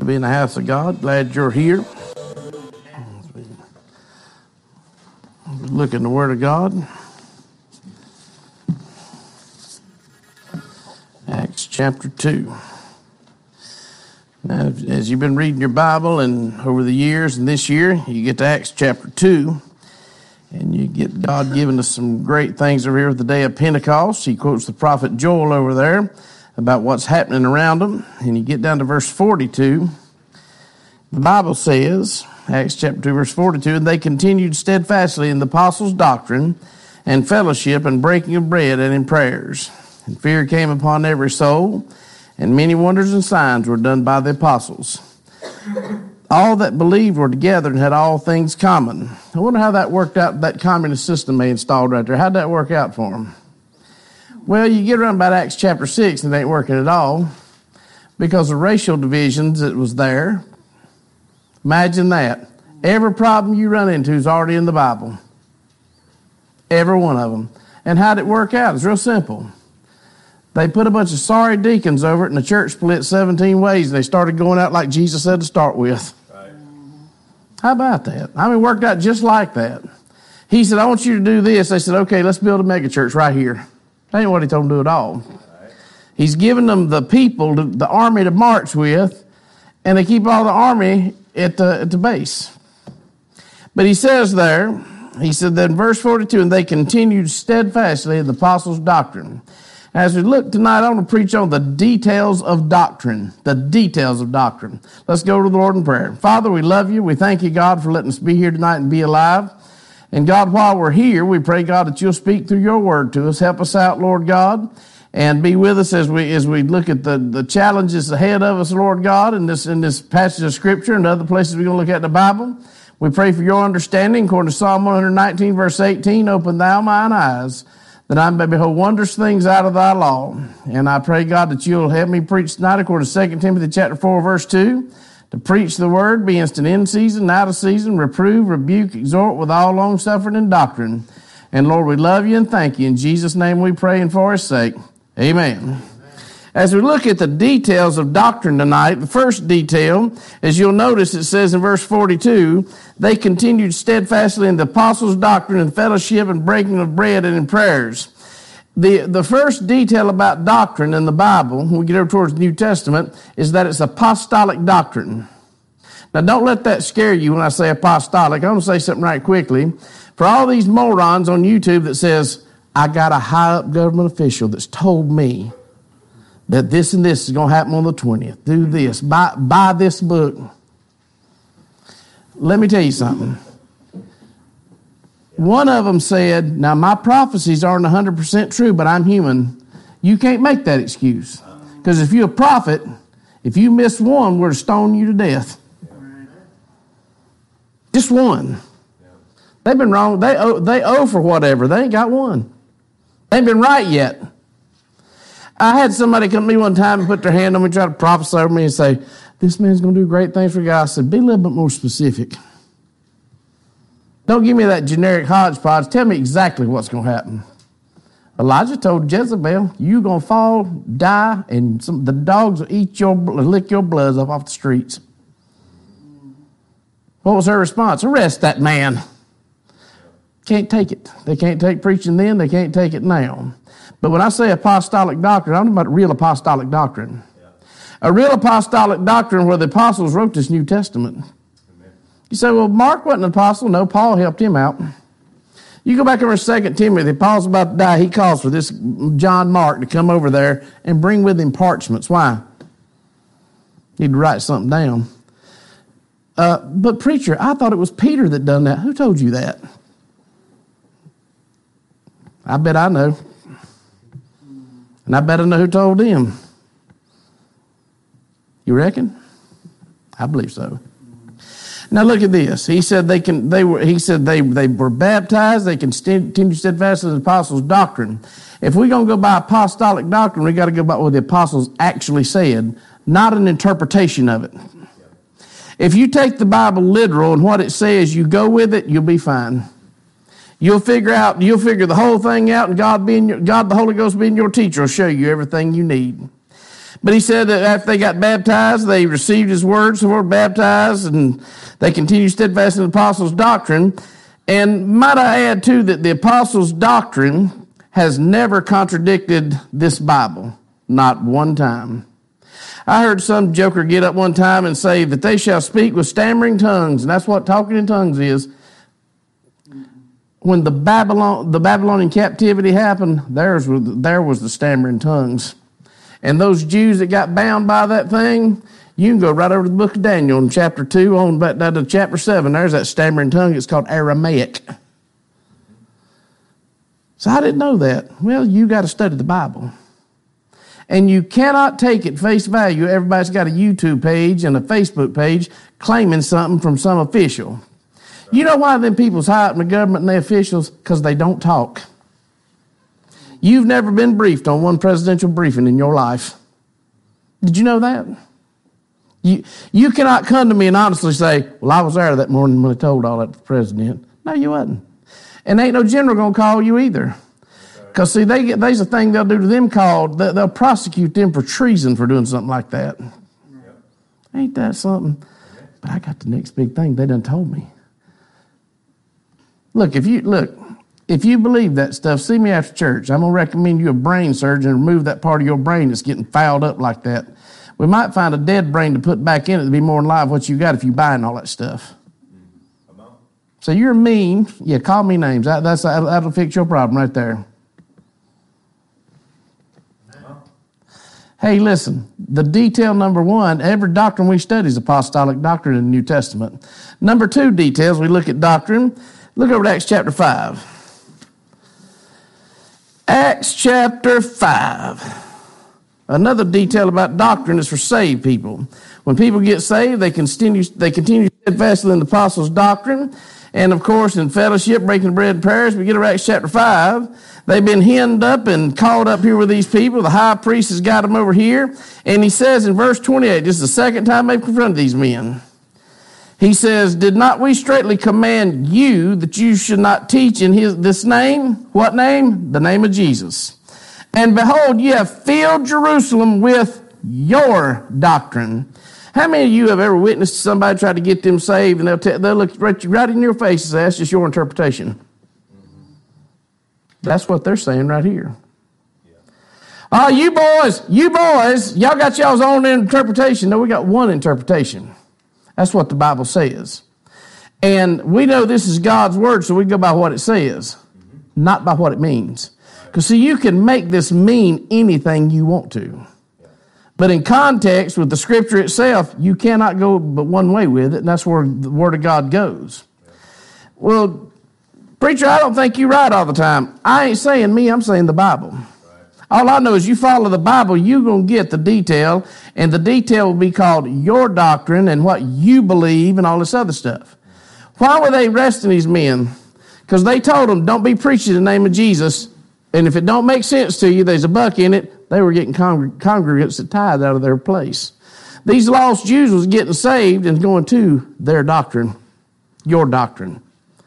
To be in the house of God. Glad you're here. Look in the Word of God. Acts chapter 2. Now, as you've been reading your Bible and over the years and this year, you get to Acts chapter 2, and you get God giving us some great things over here with the day of Pentecost. He quotes the prophet Joel over there about what's happening around them. And you get down to verse 42. The Bible says, Acts chapter 2, verse 42, and they continued steadfastly in the apostles' doctrine and fellowship and breaking of bread and in prayers. And fear came upon every soul, and many wonders and signs were done by the apostles. All that believed were together and had all things common. I wonder how that worked out, that communist system they installed right there. How'd that work out for them? Well, you get around about Acts chapter 6 and it ain't working at all because of racial divisions that was there. Imagine that. Every problem you run into is already in the Bible. Every one of them. And how'd it work out? It's real simple. They put a bunch of sorry deacons over it and the church split 17 ways and they started going out like Jesus said to start with. Right. How about that? I mean, it worked out just like that. He said, I want you to do this. They said, okay, let's build a mega church right here. That ain't what he told them to do at all. Right. He's giving them the people, the army to march with, and they keep all the army at the base. But he says there, he said that in verse 42, and they continued steadfastly in the apostles' doctrine. As we look tonight, I want to preach on the details of doctrine. The details of doctrine. Let's go to the Lord in prayer. Father, we love you. We thank you, God, for letting us be here tonight and be alive. And God, while we're here, we pray, God, that you'll speak through your word to us. Help us out, Lord God, and be with us as we look at the challenges ahead of us, Lord God, in this passage of Scripture and other places we're going to look at in the Bible. We pray for your understanding. According to Psalm 119, verse 18, open thou mine eyes, that I may behold wondrous things out of thy law. And I pray, God, that you'll help me preach tonight, according to 2 Timothy chapter 4, verse 2, to preach the word, be instant in season, out of season, reprove, rebuke, exhort with all long-suffering and doctrine. And Lord, we love you and thank you. In Jesus' name we pray and for his sake. Amen. As we look at the details of doctrine tonight, the first detail, as you'll notice, it says in verse 42, they continued steadfastly in the apostles' doctrine and fellowship and breaking of bread and in prayers. The first detail about doctrine in the Bible, when we get over towards the New Testament, is that it's apostolic doctrine. Now, don't let that scare you when I say apostolic. I'm going to say something right quickly. For all these morons on YouTube that says, I got a high-up government official that's told me that this and this is going to happen on the 20th. Do this. Buy this book. Let me tell you something. One of them said, now my prophecies aren't 100% true, but I'm human. You can't make that excuse. Because if you're a prophet, if you miss one, we're to stone you to death. Just one. They've been wrong. They owe for whatever. They ain't got one. They ain't been right yet. I had somebody come to me one time and put their hand on me, try to prophesy over me and say, this man's going to do great things for God. I said, be a little bit more specific. Don't give me that generic hodgepodge. Tell me exactly what's going to happen. Elijah told Jezebel, you're going to fall, die, and the dogs will lick your bloods up off the streets. What was her response? Arrest that man. Can't take it. They can't take preaching then. They can't take it now. But when I say apostolic doctrine, I'm talking about real apostolic doctrine. Yeah. A real apostolic doctrine where the apostles wrote this New Testament. Amen. You say, well, Mark wasn't an apostle. No, Paul helped him out. You go back over 2 Timothy. Paul's about to die. He calls for this John Mark to come over there and bring with him parchments. Why? He'd write something down. But preacher, I thought it was Peter that done that. Who told you that? I bet I know. And I bet I know who told him. You reckon? I believe so. Now look at this. He said they were baptized. They continued steadfast in the apostles' doctrine. If we're going to go by apostolic doctrine, we got to go by what the apostles actually said, not an interpretation of it. If you take the Bible literal and what it says, you go with it, you'll be fine. You'll figure the whole thing out, and God the Holy Ghost being your teacher will show you everything you need. But he said that after they got baptized, they received his words, so were baptized, and they continued steadfast in the apostles' doctrine. And might I add, too, that the apostles' doctrine has never contradicted this Bible. Not one time. I heard some joker get up one time and say that they shall speak with stammering tongues, and that's what talking in tongues is. When the Babylonian captivity happened, there was the stammering tongues. And those Jews that got bound by that thing, you can go right over to the book of Daniel in chapter 2, on back down to chapter 7. There's that stammering tongue. It's called Aramaic. So I didn't know that. Well, you got to study the Bible. And you cannot take it face value. Everybody's got a YouTube page and a Facebook page claiming something from some official. You know why them people's high up in the government and the officials? Because they don't talk. You've never been briefed on one presidential briefing in your life. Did you know that? You cannot come to me and honestly say, well, I was there that morning when I told all that to the president. No, you wasn't. And ain't no general going to call you either. Because, see, there's a thing they'll do to them called, they'll prosecute them for treason for doing something like that. Yep. Ain't that something? But I got the next big thing they done told me. Look, if you believe that stuff, see me after church. I'm going to recommend you a brain surgeon and remove that part of your brain that's getting fouled up like that. We might find a dead brain to put back in it to be more alive what you got if you buying all that stuff. So you're mean. Yeah, call me names. That'll fix your problem right there. Hey, listen, the detail number one, every doctrine we study is apostolic doctrine in the New Testament. Number two details, we look at doctrine. Look over to Acts chapter 5. Acts chapter 5. Another detail about doctrine is for saved people. When people get saved, they continue steadfastly in the apostles' doctrine. And, of course, in fellowship, breaking bread and prayers, we get to Acts chapter 5. They've been henned up and called up here with these people. The high priest has got them over here. And he says in verse 28, this is the second time they've confronted these men. He says, did not we straightly command you that you should not teach in this name? What name? The name of Jesus. And behold, ye have filled Jerusalem with your doctrine. How many of you have ever witnessed somebody try to get them saved and they'll look right in your face and say, that's just your interpretation? That's what they're saying right here. Oh, you boys, y'all got y'all's own interpretation. No, we got one interpretation. That's what the Bible says. And we know this is God's word, so we go by what it says, not by what it means. Because, see, you can make this mean anything you want to. But in context with the Scripture itself, you cannot go but one way with it, and that's where the Word of God goes. Well, preacher, I don't think you're right all the time. I ain't saying me, I'm saying the Bible. All I know is you follow the Bible, you're going to get the detail, and the detail will be called your doctrine and what you believe and all this other stuff. Why were they arresting these men? Because they told them, don't be preaching in the name of Jesus, and if it don't make sense to you, there's a buck in it. They were getting congregants that tithe out of their place. These lost Jews was getting saved and going to their doctrine, your doctrine.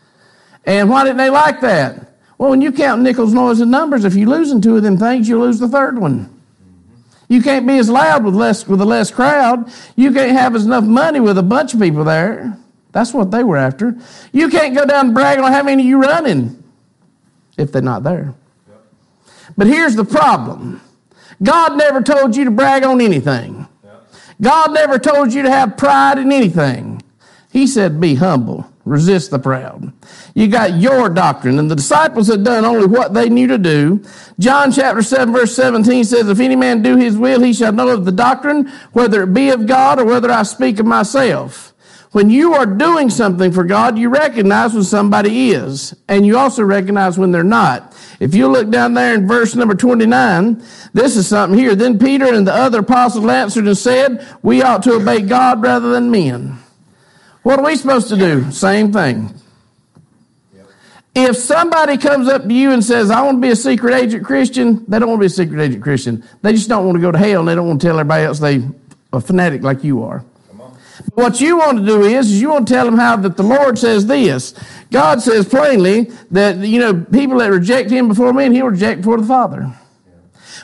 And why didn't they like that? Well, when you count nickels, noise, and numbers, if you're losing two of them things, you lose the third one. You can't be as loud with a less crowd. You can't have as enough money with a bunch of people there. That's what they were after. You can't go down and brag on how many you running if they're not there. Yep. But here's the problem. God never told you to brag on anything. Yep. God never told you to have pride in anything. He said, be humble. Resist the proud. You got your doctrine, and the disciples had done only what they knew to do. John chapter 7 verse 17 says, if any man do his will, he shall know of the doctrine, whether it be of God or whether I speak of myself. When you are doing something for God, you recognize when somebody is, and you also recognize when they're not. If you look down there in verse number 29, this is something here. Then Peter and the other apostles answered and said, we ought to obey God rather than men. What are we supposed to do? Same thing. Yep. If somebody comes up to you and says, I want to be a secret agent Christian, they don't want to be a secret agent Christian. They just don't want to go to hell, and they don't want to tell everybody else they're a fanatic like you are. What you want to do is you want to tell them how that the Lord says this. God says plainly that, people that reject him before me, and he'll reject before the Father. Yeah.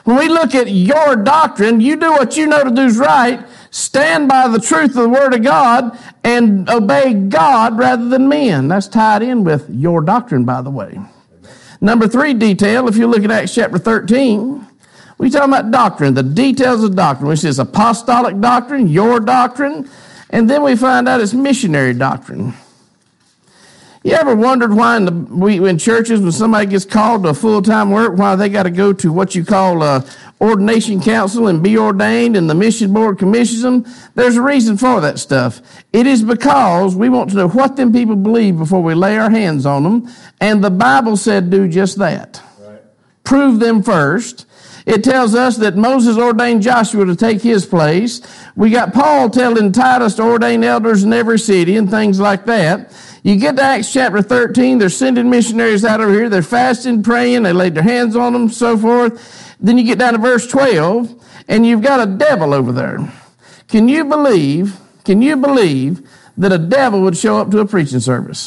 When we look at your doctrine, you do what you know to do is right, stand by the truth of the Word of God, and obey God rather than men. That's tied in with your doctrine, by the way. Number 3 detail, if you look at Acts chapter 13, we talking about doctrine, the details of doctrine, which is apostolic doctrine, your doctrine, and then we find out it's missionary doctrine. You ever wondered why in churches, when somebody gets called to full-time work, why they got to go to what you call ordination council and be ordained, and the mission board commissions them? There's a reason for that stuff. It is because we want to know what them people believe before we lay our hands on them, and the Bible said do just that. Right. Prove them first. It tells us that Moses ordained Joshua to take his place. We got Paul telling Titus to ordain elders in every city and things like that. You get to Acts chapter 13, they're sending missionaries out over here. They're fasting, praying, they laid their hands on them, so forth. Then you get down to verse 12, and you've got a devil over there. Can you believe that a devil would show up to a preaching service?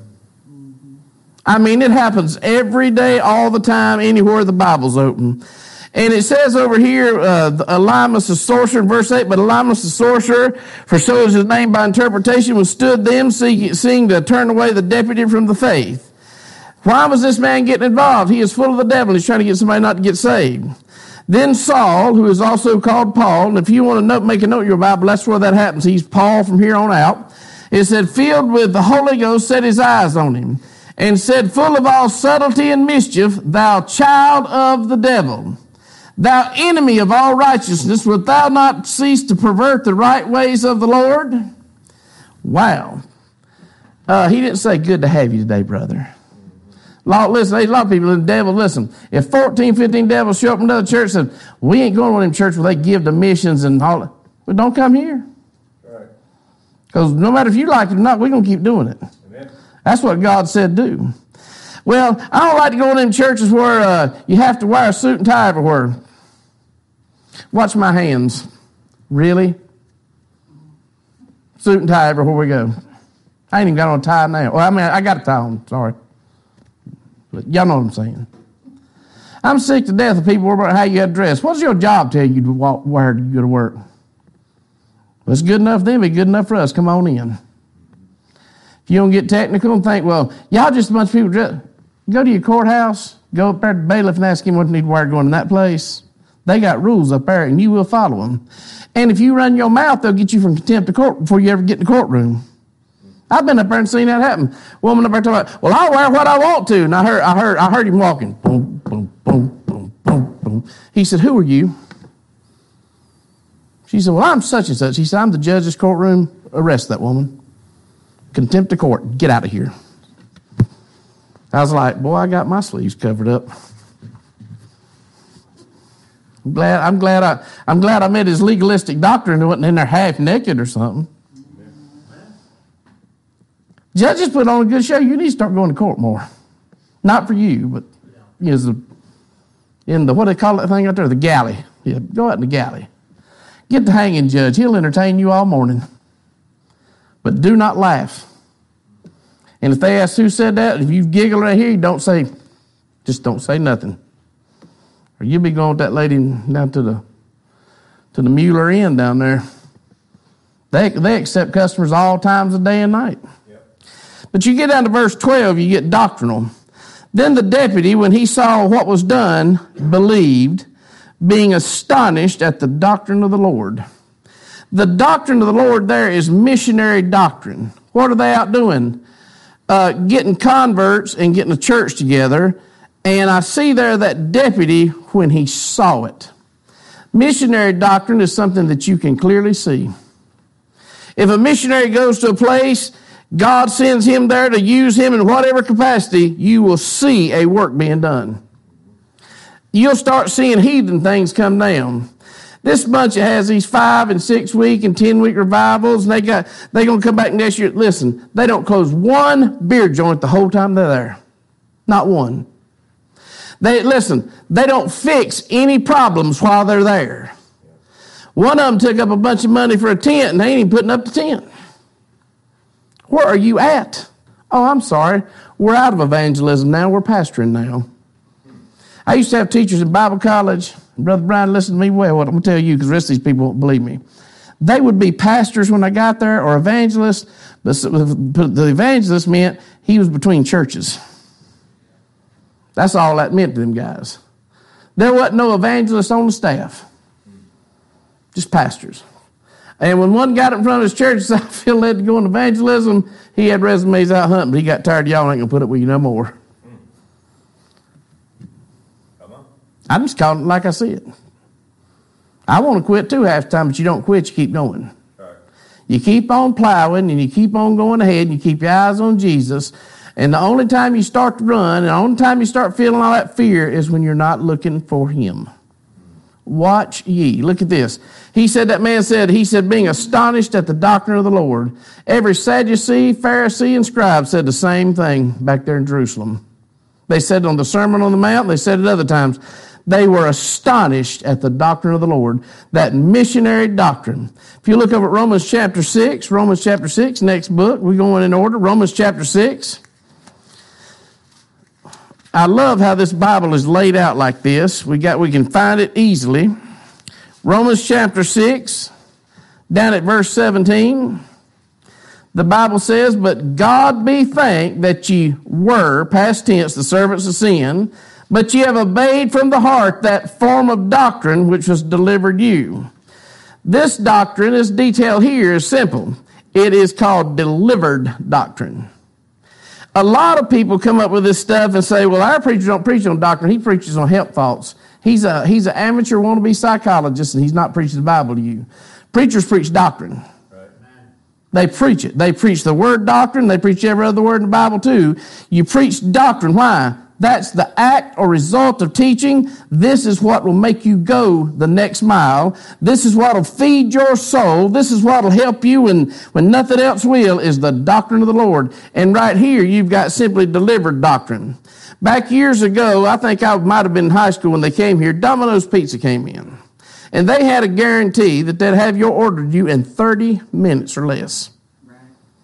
I mean, it happens every day, all the time, anywhere the Bible's open. And it says over here, Elymas the sorcerer, in verse 8, but Elymas the sorcerer, for so is his name by interpretation, withstood them, seeking to turn away the deputy from the faith. Why was this man getting involved? He is full of the devil. He's trying to get somebody not to get saved. Then Saul, who is also called Paul, and if you want to make a note in your Bible, that's where that happens. He's Paul from here on out. It said, filled with the Holy Ghost, set his eyes on him, and said, full of all subtlety and mischief, thou child of the devil, thou enemy of all righteousness, wilt thou not cease to pervert the right ways of the Lord? Wow. He didn't say, good to have you today, brother. Listen, there's a lot of people in the devil. Listen, if 14, 15 devils show up in another church and say, we ain't going to them church where they give the missions and all that, well, don't come here. Because no matter if you like it or not, we're going to keep doing it. Amen. That's what God said do. Well, I don't like to go in them churches where you have to wear a suit and tie everywhere. Watch my hands. Really? Suit and tie everywhere we go. I ain't even got on a tie now. Well, I mean, I got a tie on. Sorry. But y'all know what I'm saying. I'm sick to death of people worrying about how you got dressed. What's your job tell you to where you go to work? Well, it's good enough for them, it's good enough for us. Come on in. If you don't get technical and think, well, y'all just a bunch of people dress. Go to your courthouse, go up there to the bailiff and ask him what you need to wear going in that place. They got rules up there, and you will follow them. And if you run your mouth, they'll get you from contempt of court before you ever get in the courtroom. I've been up there and seen that happen. Woman up there talking about, well, I'll wear what I want to. And I heard him walking. Boom, boom, boom, boom, boom, boom. He said, who are you? She said, well, I'm such and such. He said, I'm the judge's courtroom. Arrest that woman. Contempt of court. Get out of here. I was like, boy, I got my sleeves covered up. I'm glad I met his legalistic doctrine and wasn't in there half naked or something. Judges put on a good show. You need to start going to court more. Not for you, but in the, what do they call that thing out there? The galley. Yeah, go out in the galley. Get the hanging judge. He'll entertain you all morning. But do not laugh. And if they ask who said that, if you giggle right here, just don't say nothing. Or you'll be going with that lady down to the Mueller Inn down there. They accept customers all times of day and night. Yep. But you get down to verse 12, you get doctrinal. Then the deputy, when he saw what was done, believed, being astonished at the doctrine of the Lord. The doctrine of the Lord there is missionary doctrine. What are they out doing? Getting converts and getting a church together. And I see there that deputy when he saw it. Missionary doctrine is something that you can clearly see. If a missionary goes to a place, God sends him there to use him in whatever capacity, you will see a work being done. You'll start seeing heathen things come down. This bunch has these 5 and 6 week and 10 week revivals, and they're going to come back next year. Listen, they don't close one beer joint the whole time they're there. Not one. They don't fix any problems while they're there. One of them took up a bunch of money for a tent, and they ain't even putting up the tent. Where are you at? Oh, I'm sorry. We're out of evangelism now. We're pastoring now. I used to have teachers in Bible college. Brother Brian, listen to me well. What I'm going to tell you, because the rest of these people won't believe me. They would be pastors when I got there, or evangelists, but the evangelist meant he was between churches. That's all that meant to them guys. There wasn't no evangelists on the staff, just pastors. And when one got up in front of his church and said, I feel led to go into evangelism, he had resumes out hunting, but he got tired. Y'all ain't going to put up with you no more. I'm just calling it like I see it. I want to quit too half the time, but you don't quit, you keep going. Right. You keep on plowing and you keep on going ahead and you keep your eyes on Jesus. And the only time you start to run and the only time you start feeling all that fear is when you're not looking for him. Watch ye. Look at this. He said, being astonished at the doctrine of the Lord. Every Sadducee, Pharisee, and scribe said the same thing back there in Jerusalem. They said it on the Sermon on the Mount. They said it other times. They were astonished at the doctrine of the Lord, that missionary doctrine. If you look over at Romans chapter 6, next book, we're going in order. Romans chapter 6. I love how this Bible is laid out like this. We can find it easily. Romans chapter 6, down at verse 17. The Bible says, but God be thanked that ye were, past tense, the servants of sin, but ye have obeyed from the heart that form of doctrine which was delivered you. This doctrine is detailed here is simple. It is called delivered doctrine. A lot of people come up with this stuff and say, well, our preacher don't preach on doctrine. He preaches on help thoughts. He's an amateur wannabe psychologist, and he's not preaching the Bible to you. Preachers preach doctrine. Right. They preach it. They preach the word doctrine. They preach every other word in the Bible too. You preach doctrine. Why? That's the act or result of teaching. This is what will make you go the next mile. This is what will feed your soul. This is what will help you when nothing else will, is the doctrine of the Lord. And right here, you've got simply delivered doctrine. Back years ago, I think I might have been in high school when they came here, Domino's Pizza came in. And they had a guarantee that they'd have your order to you in 30 minutes or less. Right.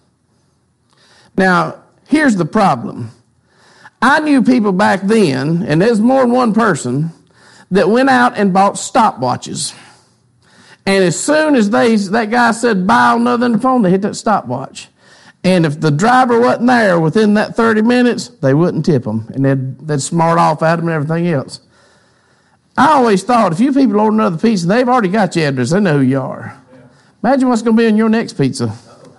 Now, here's the problem. I knew people back then, and there's more than one person, that went out and bought stopwatches. And as soon as that guy said, buy another on the phone, they hit that stopwatch. And if the driver wasn't there within that 30 minutes, they wouldn't tip them. And they'd smart off at them and everything else. I always thought, if you people order another pizza, they've already got your address. They know who you are. Yeah. Imagine what's going to be in your next pizza.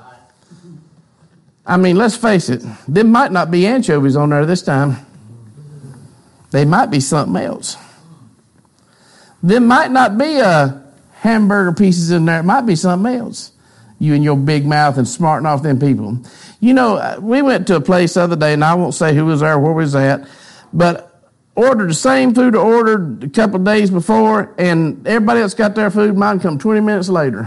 I mean, let's face it. There might not be anchovies on there this time. They might be something else. There might not be hamburger pieces in there. It might be something else. You and your big mouth and smarting off them people. You know, we went to a place the other day, and I won't say who was there or where we was at, but ordered the same food I ordered a couple of days before, and everybody else got their food. Mine come 20 minutes later.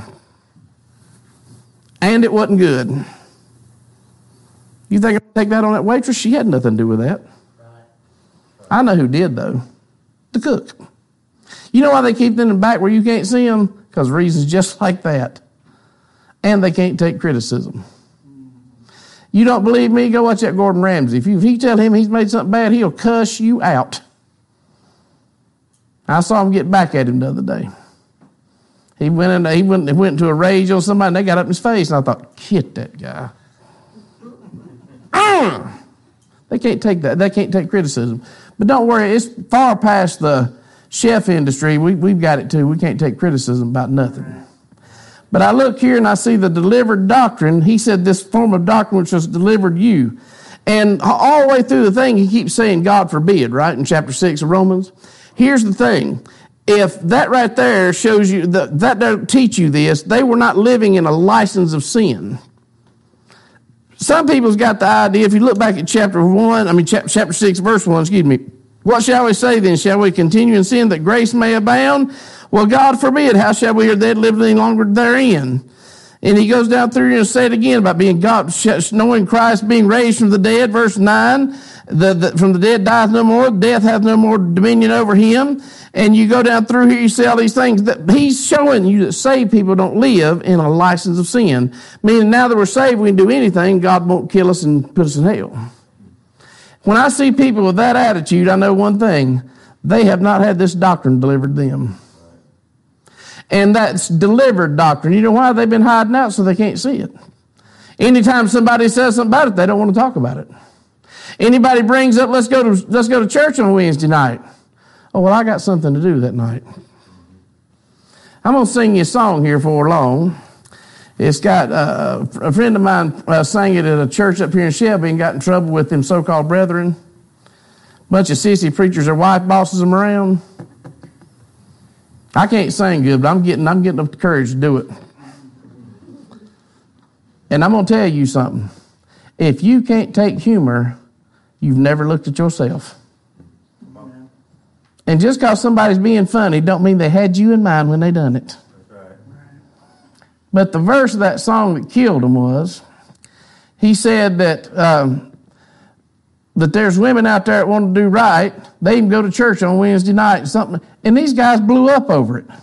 And it wasn't good. You think I'd take that on that waitress? She had nothing to do with that. I know who did, though. The cook. You know why they keep them in the back where you can't see them? Because reasons just like that. And they can't take criticism. You don't believe me? Go watch that Gordon Ramsay. If you tell him he's made something bad, he'll cuss you out. I saw him get back at him the other day. He went into a rage on somebody, and they got up in his face, and I thought, get that guy. They can't take that. They can't take criticism. But don't worry, it's far past the chef industry. We've got it too. We can't take criticism about nothing. But I look here and I see the delivered doctrine. He said this form of doctrine which was delivered you. And all the way through the thing, he keeps saying, God forbid, right, in chapter 6 of Romans. Here's the thing. If that right there shows you, that don't teach you this, they were not living in a license of sin. Some people's got the idea, if you look back at chapter 6, verse 1, what shall we say then? Shall we continue in sin that grace may abound? Well, God forbid. How shall we or they live any longer therein? And he goes down through and say it again about being God, knowing Christ being raised from the dead, verse 9. From the dead dieth no more, death hath no more dominion over him. And you go down through here, you see all these things that he's showing you that saved people don't live in a license of sin. Meaning now that we're saved, we can do anything. God won't kill us and put us in hell. When I see people with that attitude, I know one thing. they have not had this doctrine delivered to them. And that's delivered doctrine. You know why? They've been hiding out so they can't see it. Anytime somebody says something about it, they don't want to talk about it. Anybody brings up, let's go to church on Wednesday night. Oh, well, I got something to do that night. I'm going to sing you a song here for long. It's got a friend of mine sang it at a church up here in Shelby and got in trouble with them so-called brethren. Bunch of sissy preachers, their wife bosses them around. I can't sing good, but I'm getting the courage to do it. And I'm going to tell you something. If you can't take humor, you've never looked at yourself. And just because somebody's being funny don't mean they had you in mind when they done it. But the verse of that song that killed him was, he said that there's women out there that want to do right. They even go to church on Wednesday night and something. And these guys blew up over it.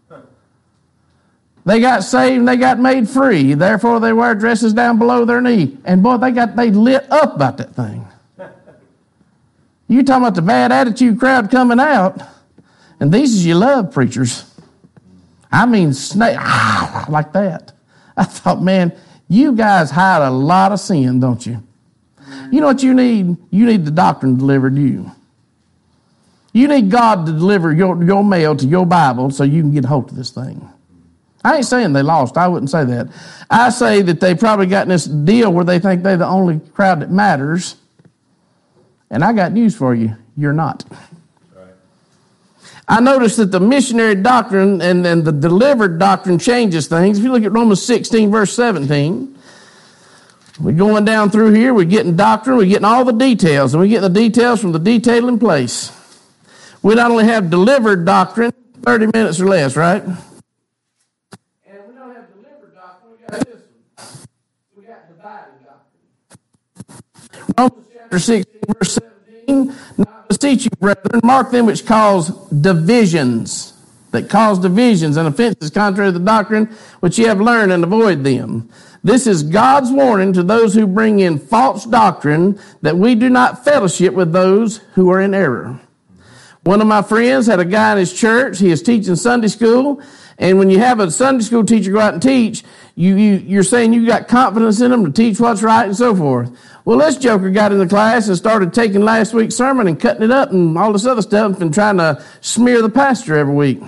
They got saved and they got made free. Therefore, they wear dresses down below their knee. And boy, they lit up about that thing. You talking about the bad attitude crowd coming out. And these is your love preachers. I mean, snake, like that. I thought, man, you guys hide a lot of sin, don't you? You know what you need? You need the doctrine delivered to you. You need God to deliver your mail to your Bible so you can get a hold of this thing. I ain't saying they lost. I wouldn't say that. I say that they probably got in this deal where they think they're the only crowd that matters. And I got news for you. You're not. Right. I noticed that the missionary doctrine and the delivered doctrine changes things. If you look at Romans 16, verse 17, we're going down through here. We're getting doctrine. We're getting all the details. And we get the details from the detailing place. We not only have delivered doctrine, 30 minutes or less, right? And we don't have delivered doctrine. We got this one. We got divided doctrine. Romans chapter 16, verse 17. Now I beseech you, brethren, mark them which cause divisions, and offenses contrary to the doctrine which ye have learned, and avoid them. This is God's warning to those who bring in false doctrine, that we do not fellowship with those who are in error. One of my friends had a guy in his church. He is teaching Sunday school. And when you have a Sunday school teacher go out and teach, you're saying you got confidence in them to teach what's right and so forth. Well, this joker got in the class and started taking last week's sermon and cutting it up and all this other stuff and trying to smear the pastor every week.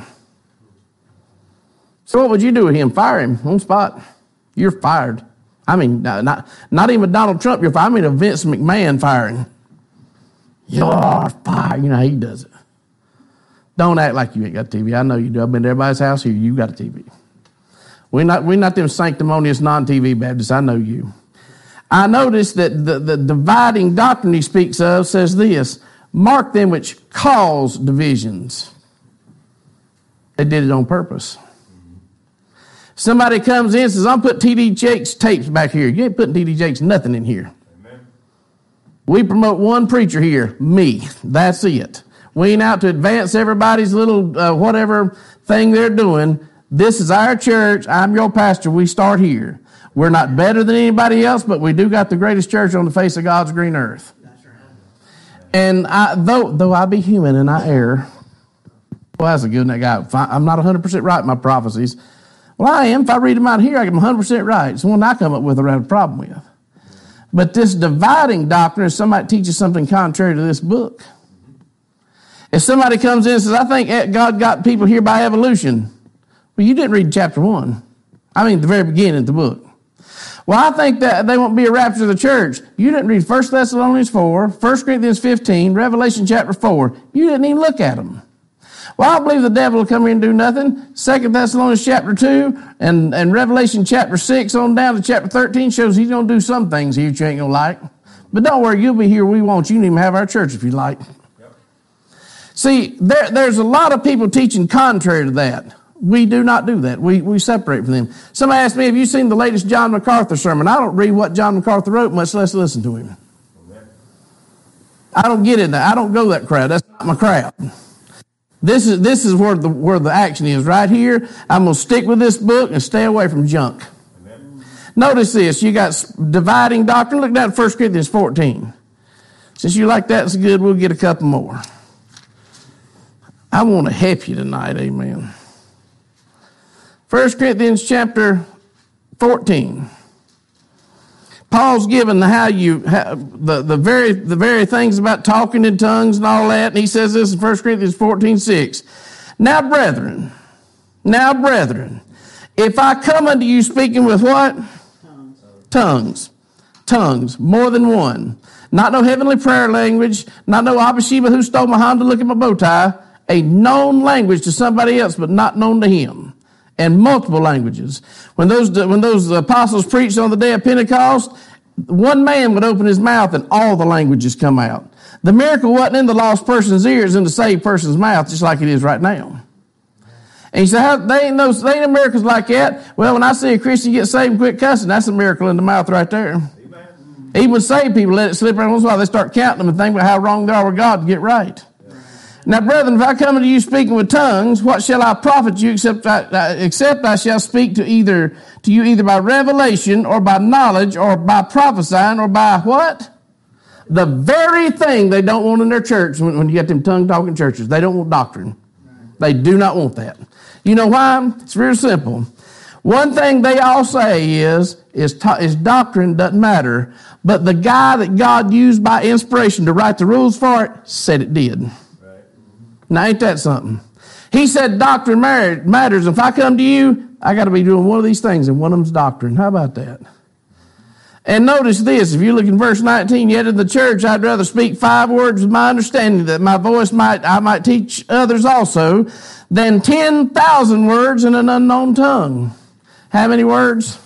So what would you do with him? Fire him on spot. You're fired. I mean, not even Donald Trump, you're fired. I mean a Vince McMahon firing. You're fired. You know how he does it. Don't act like you ain't got a TV. I know you do. I've been to everybody's house here. You got a TV. We're not them sanctimonious non-TV Baptists. I know you. I noticed that the dividing doctrine he speaks of says this: mark them which cause divisions. They did it on purpose. Somebody comes in and says, I'm putting T.D. Jakes tapes back here. You ain't putting T.D. Jakes nothing in here. Amen. We promote one preacher here, me. That's it. We ain't out to advance everybody's little whatever thing they're doing. This is our church. I'm your pastor. We start here. We're not better than anybody else, but we do got the greatest church on the face of God's green earth. That's right. And though I be human and I err, well, that's a good one, that guy. I'm not 100% right in my prophecies. Well, I am. If I read them out here, I get them 100% right. It's one I come up with or have a problem with. But this dividing doctrine is somebody teaches something contrary to this book. If somebody comes in and says, I think God got people here by evolution. Well, you didn't read chapter 1. I mean, the very beginning of the book. Well, I think that they won't be a rapture of the church. You didn't read 1 Thessalonians 4, 1 Corinthians 15, Revelation chapter 4. You didn't even look at them. Well, I believe the devil will come here and do nothing. 2 Thessalonians chapter 2 and Revelation chapter 6 on down to chapter 13 shows he's going to do some things here you ain't going to like. But don't worry, you'll be here. We want you. You can even have our church if you like. Yep. See, there's a lot of people teaching contrary to that. We do not do that. We separate from them. Somebody asked me, have you seen the latest John MacArthur sermon? I don't read what John MacArthur wrote, much less listen to him. I don't get in that. I don't go that crowd. That's not my crowd. This is where the action is. Right here, I'm going to stick with this book and stay away from junk. Amen. Notice this. You got dividing doctrine. Look down at 1 Corinthians 14. Since you like that, it's good. We'll get a couple more. I want to help you tonight, amen. 1 Corinthians chapter 14. Paul's given the very things about talking in tongues and all that, and he says this in 1 Corinthians 14:6. Now, brethren, if I come unto you speaking with what? Tongues, more than one. Not no heavenly prayer language, not no Abba Sheba who stole my Honda, look at my bow tie. A known language to somebody else, but not known to him. And multiple languages. When those apostles preached on the day of Pentecost, one man would open his mouth and all the languages come out. The miracle wasn't in the lost person's ears, in the saved person's mouth, just like it is right now. And you say, they ain't no miracles like that. Well, when I see a Christian get saved and quit cussing, that's a miracle in the mouth right there. Amen. Even when saved people let it slip every once in a while, they start counting them and think about how wrong they are with God to get right. Now, brethren, if I come unto you speaking with tongues, what shall I profit you except I shall speak to you either by revelation or by knowledge or by prophesying or by what? The very thing they don't want in their church when you get them tongue-talking churches. They don't want doctrine. They do not want that. You know why? It's real simple. One thing they all say is doctrine doesn't matter, but the guy that God used by inspiration to write the rules for it said it did. Now, ain't that something? He said doctrine matters. If I come to you, I got to be doing one of these things, and one of them's doctrine. How about that? And notice this. If you look in verse 19, yet in the church I'd rather speak 5 words with my understanding, that my voice I might teach others also, than 10,000 words in an unknown tongue. How many words?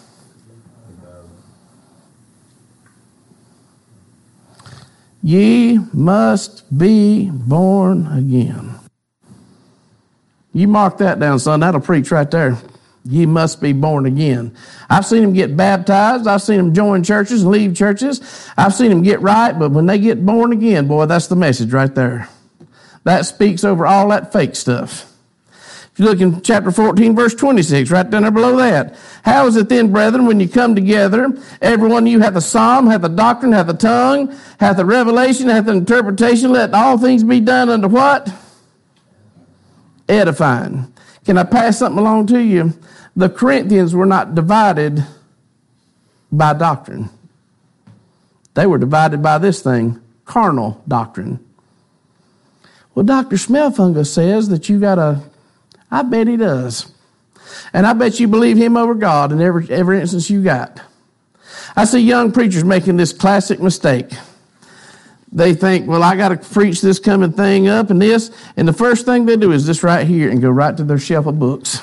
Ye must be born again. You mark that down, son. That'll preach right there. Ye must be born again. I've seen them get baptized. I've seen them join churches and leave churches. I've seen them get right, but when they get born again, boy, that's the message right there. That speaks over all that fake stuff. If you look in chapter 14, verse 26, right down there below that. How is it then, brethren, when you come together, every one of you hath a psalm, hath a doctrine, hath a tongue, hath a revelation, hath an interpretation, let all things be done unto what? Edifying. Can I pass something along to you? The Corinthians were not divided by doctrine. They were divided by this thing, carnal doctrine. Well, Dr. Smelfungus says that you got to, I bet he does. And I bet you believe him over God in every instance you got. I see young preachers making this classic mistake. They think, well, I got to preach this coming thing up and this. And the first thing they do is this right here and go right to their shelf of books.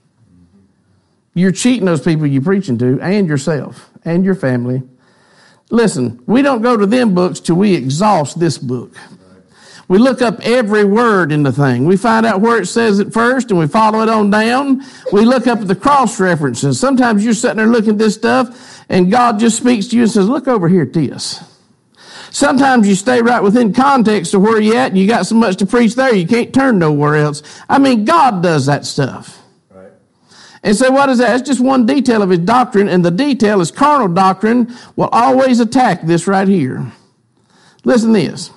You're cheating those people you're preaching to and yourself and your family. Listen, we don't go to them books till we exhaust this book. We look up every word in the thing. We find out where it says it first and we follow it on down. We look up at the cross references. Sometimes you're sitting there looking at this stuff and God just speaks to you and says, look over here at this. Sometimes you stay right within context of where you're at and you got so much to preach there you can't turn nowhere else. I mean, God does that stuff. Right. And so what is that? It's just one detail of his doctrine, and the detail is carnal doctrine will always attack this right here. Listen to this.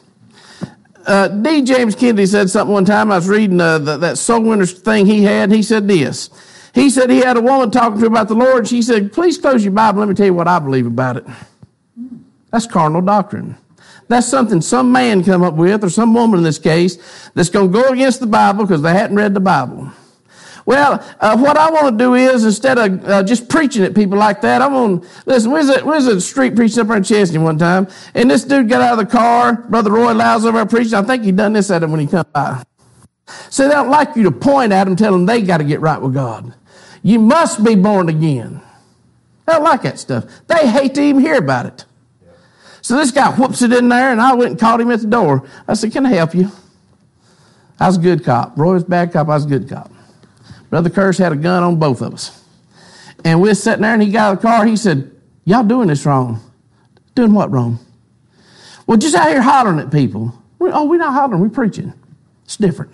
D. James Kennedy said something one time. I was reading that soul winner thing he had, and he said this. He said he had a woman talking to him about the Lord. She said, please close your Bible. Let me tell you what I believe about it. That's carnal doctrine. That's something some man come up with, or some woman in this case, that's going to go against the Bible because they hadn't read the Bible. Well, what I want to do is, instead of just preaching at people like that, I'm going to, listen, we was a street preaching up there in Chesney one time, and this dude got out of the car, Brother Roy Lyles over there preaching. I think he done this at him when he come by. So they don't like you to point at them, tell them they got to get right with God. You must be born again. They don't like that stuff. They hate to even hear about it. So this guy whoops it in there, and I went and called him at the door. I said, can I help you? I was a good cop. Roy was a bad cop. I was a good cop. Brother Curse had a gun on both of us. And we were sitting there, and he got out of the car. He said, y'all doing this wrong. Doing what wrong? Well, just out here hollering at people. We're not hollering. We're preaching. It's different.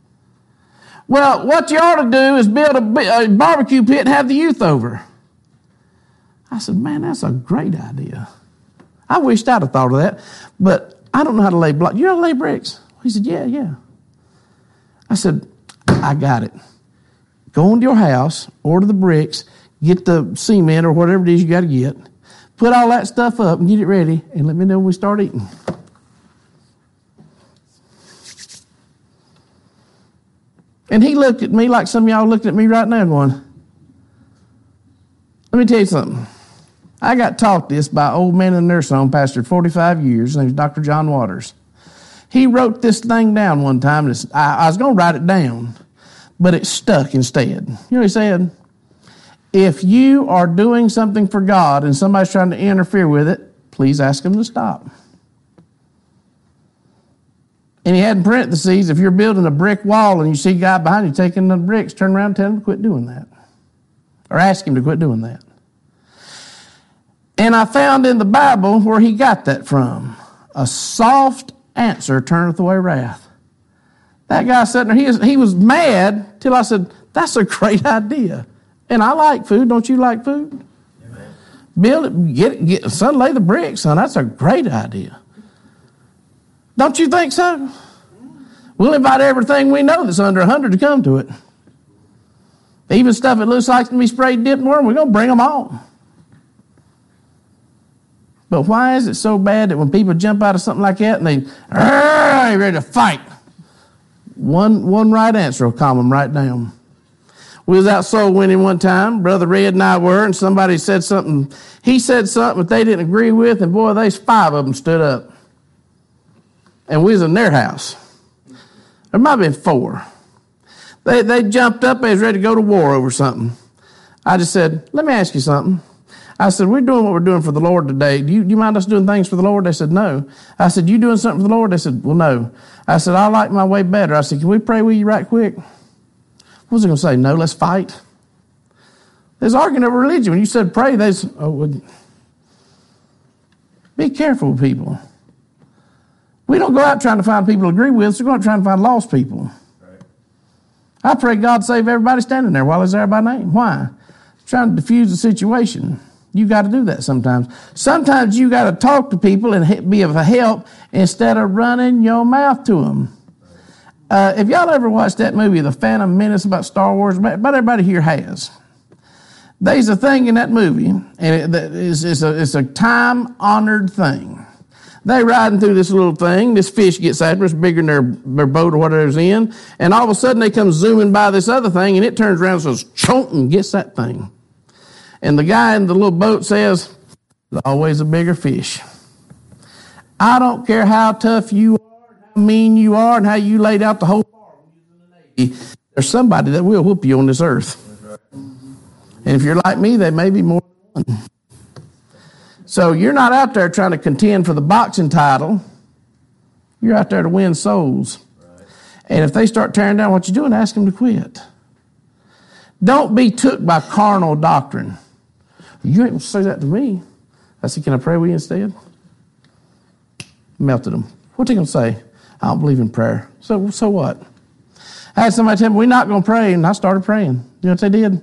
Well, what you ought to do is build a barbecue pit and have the youth over. I said, man, that's a great idea. I wished I'd have thought of that, but I don't know how to lay blocks. You know how to lay bricks? He said, yeah. I said, I got it. Go into your house, order the bricks, get the cement or whatever it is you got to get. Put all that stuff up and get it ready, and let me know when we start eating. And he looked at me like some of y'all looking at me right now going, let me tell you something. I got taught this by an old man in a nursing home, pastored 45 years. His name was Dr. John Waters. He wrote this thing down one time. I was going to write it down, but it stuck instead. You know what he said? If you are doing something for God and somebody's trying to interfere with it, please ask them to stop. And he had in parentheses, if you're building a brick wall and you see a guy behind you taking the bricks, turn around and tell him to quit doing that. Or ask him to quit doing that. And I found in the Bible where he got that from. A soft answer turneth away wrath. That guy sitting there, he was mad till I said, that's a great idea. And I like food. Don't you like food? Amen. Build it, son, lay the bricks, son. That's a great idea. Don't you think so? We'll invite everything we know that's under 100 to come to it. Even stuff that looks like to be sprayed, dipped in worm, we're going to bring them all. But why is it so bad that when people jump out of something like that and they're ready to fight, one right answer will calm them right down. We was out soul winning one time, Brother Red and I were, and somebody said something. He said something that they didn't agree with, and boy, there's 5 of them stood up. And we was in their house. There might have been 4. They jumped up, they was ready to go to war over something. I just said, let me ask you something. I said, we're doing what we're doing for the Lord today. Do you mind us doing things for the Lord? They said, no. I said, you doing something for the Lord? They said, well, no. I said, I like my way better. I said, can we pray with you right quick? What was he going to say? No, let's fight. There's arguing over religion. When you said pray, be careful with people. We don't go out trying to find people to agree with, so we go out trying to find lost people. Right. I pray God save everybody standing there while he's there by name. Why? Trying to diffuse the situation. You got to do that sometimes. Sometimes you got to talk to people and be of a help instead of running your mouth to them. If y'all ever watched that movie, The Phantom Menace, about Star Wars, about everybody here has. There's a thing in that movie, and it's a time-honored thing. They riding through this little thing. This fish gets after us, bigger than their boat or whatever's in, and all of a sudden they come zooming by this other thing, and it turns around and says, chomp, and gets that thing. And the guy in the little boat says, there's always a bigger fish. I don't care how tough you are, how mean you are, and how you laid out the whole farm when you was in the Navy. There's somebody that will whoop you on this earth. And if you're like me, there may be more than one. So you're not out there trying to contend for the boxing title. You're out there to win souls. Right. And if they start tearing down what you're doing, ask them to quit. Don't be took by carnal doctrine. You ain't going to say that to me. I said, can I pray with you instead? Melted them. What's he going to say? I don't believe in prayer. So what? I had somebody tell me, we're not going to pray, and I started praying. You know what they did?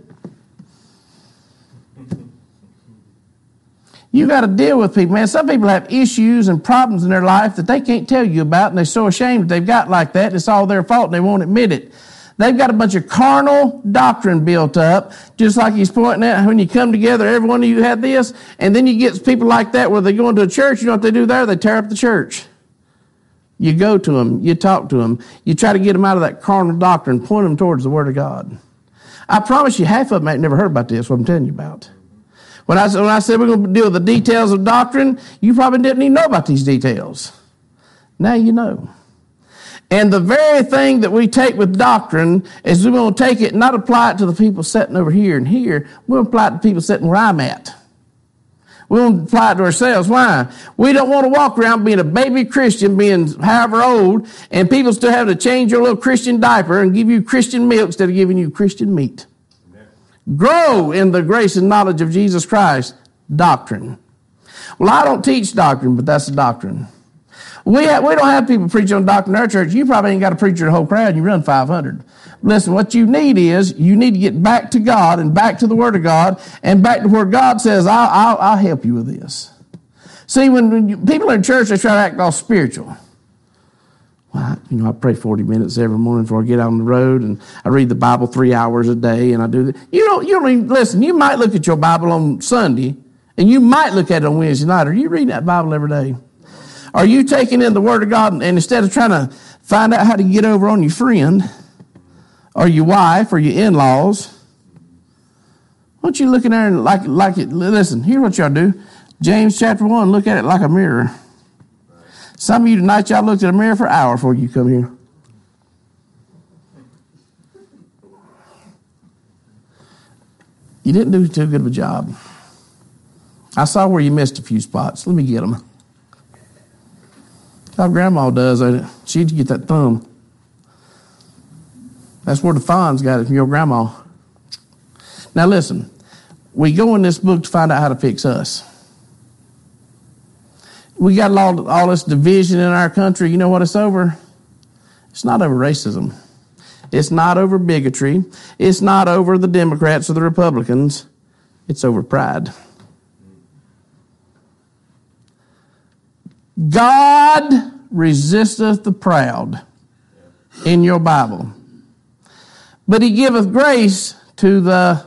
You got to deal with people, man. Some people have issues and problems in their life that they can't tell you about, and they're so ashamed that they've got like that. It's all their fault, and they won't admit it. They've got a bunch of carnal doctrine built up, just like he's pointing out. When you come together, every one of you had this, and then you get people like that where they go into a church. You know what they do there? They tear up the church. You go to them. You talk to them. You try to get them out of that carnal doctrine, point them towards the Word of God. I promise you, half of them ain't never heard about this, what I'm telling you about. When I said we're going to deal with the details of doctrine, you probably didn't even know about these details. Now you know. And the very thing that we take with doctrine is we're going to take it and not apply it to the people sitting over here and here. We'll apply it to people sitting where I'm at. We'll apply it to ourselves. Why? We don't want to walk around being a baby Christian, being however old, and people still having to change your little Christian diaper and give you Christian milk instead of giving you Christian meat. Grow in the grace and knowledge of Jesus Christ. Doctrine. Well, I don't teach doctrine, but that's the doctrine. We don't have people preach on doctrine in our church. You probably ain't got to preach your whole crowd. You run 500. Listen, what you need is you need to get back to God and back to the Word of God and back to where God says, I'll help you with this. See, when people in church, they try to act all spiritual. Well, I pray 40 minutes every morning before I get out on the road, and I read the Bible 3 hours a day, and I do that. You don't even listen. You might look at your Bible on Sunday, and you might look at it on Wednesday night. Are you reading that Bible every day? Are you taking in the Word of God, and instead of trying to find out how to get over on your friend, or your wife, or your in-laws, why don't you look in there and like it? Listen, here's what y'all do. James chapter 1, look at it like a mirror. Some of you tonight, y'all looked at a mirror for an hour before you come here. You didn't do too good of a job. I saw where you missed a few spots. Let me get them. That's how Grandma does. She'd get that thumb. That's where the Fonz got it from your grandma. Now listen, we go in this book to find out how to fix us. We got all this division in our country. You know what it's over? It's not over racism. It's not over bigotry. It's not over the Democrats or the Republicans. It's over pride. God resisteth the proud in your Bible, but he giveth grace to the...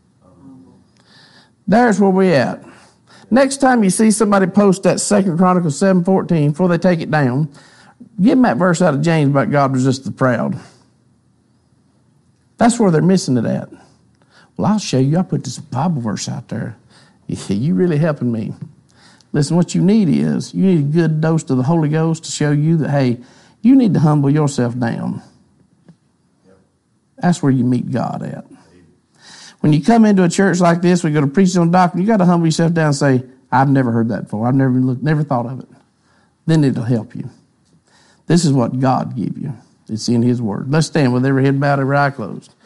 There's where we at. Next time you see somebody post that 2 Chronicles 7:14, before they take it down, give them that verse out of James about God resists the proud. That's where they're missing it at. Well, I'll show you. I put this Bible verse out there. Yeah, you really helping me. Listen, what you need is, you need a good dose of the Holy Ghost to show you that, hey, you need to humble yourself down. That's where you meet God at. When you come into a church like this, we go to preach on doctrine, you got to humble yourself down and say, I've never heard that before. I've never thought of it. Then it'll help you. This is what God gave you. It's in his word. Let's stand with every head bowed, every eye closed.